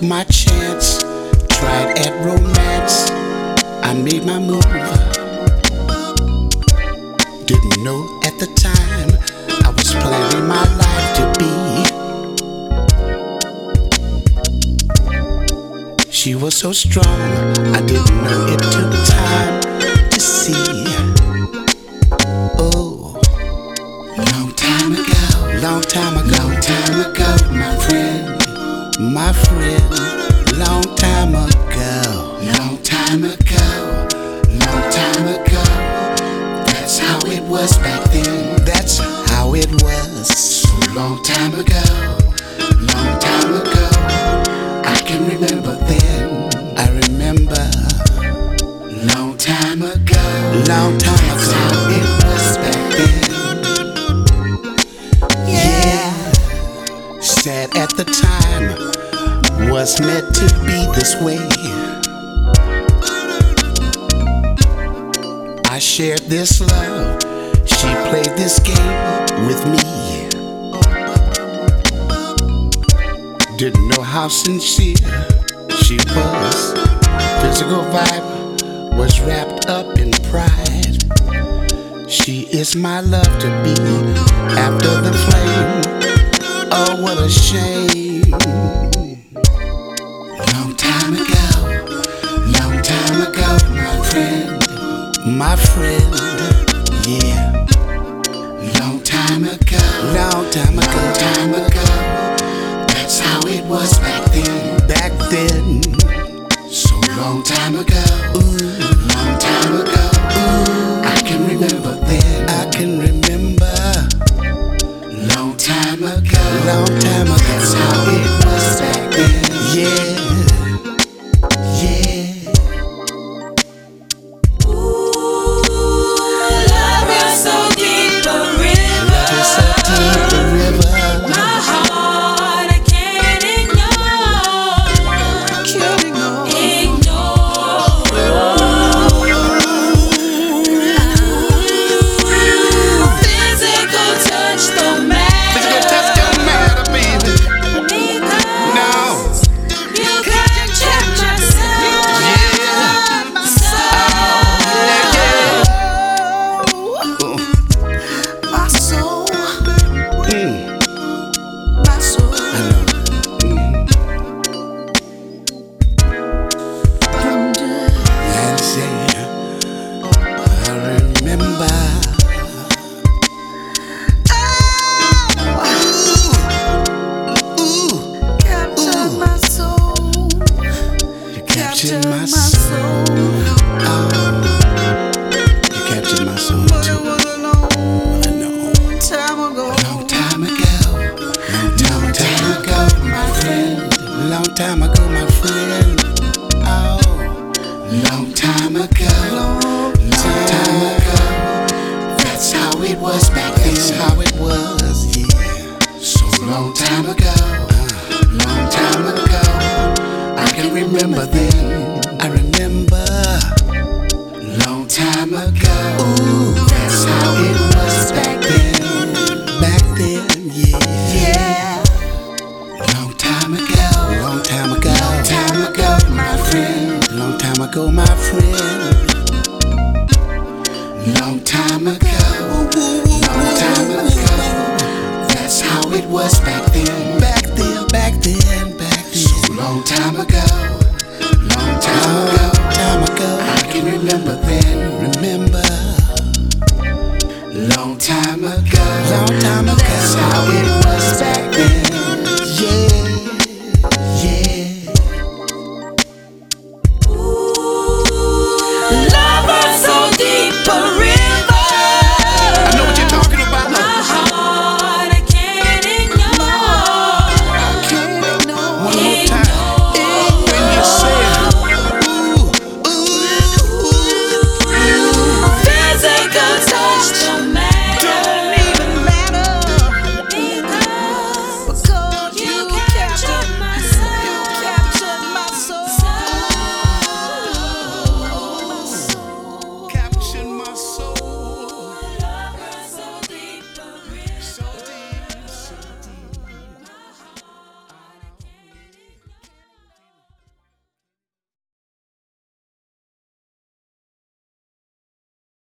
took my chance, tried at romance. I made my move. Didn't know at the time I was planning my life to be. She was so strong, I didn't know it took time to see. Oh, long time ago, long time ago, long time ago, my friend, my friend, long time ago, long time ago, long time ago. That's how it was back then. That's how it was. So long time ago, long time ago. I can remember then. I remember. Long time ago, long time ago. That's how it was back then. Yeah. Sad at the time. Was meant to be this way. I shared this love. She played this game with me. Didn't know how sincere she was. Physical vibe was wrapped up in pride. She is my love to be after the flame. Oh, what a shame. Long time ago, my friend, my friend, yeah. Long time ago, long time ago, long time ago. That's how it was back then, back then. So long time ago, long time ago. I can remember then, I can remember. Long time ago, long time ago. That's how it was back then, yeah. Captured my soul. Oh, you captured my soul too. I know. Long time ago, long time ago, long time ago, my friend. Long time ago, my friend. Oh, long time ago, long time ago. That's how it was back then. That's how it was, yeah. So long time ago, long time ago. I can remember then. I remember. Long time ago. Ooh, that's how it was back then. Back then, yeah. Yeah. Long time ago. Long time ago. Long time ago, my friend. Long time ago, my friend. Long time ago. Long time ago. That's how it was back then. Back then, back then, back then. So long time ago. Long time ago. I can remember that.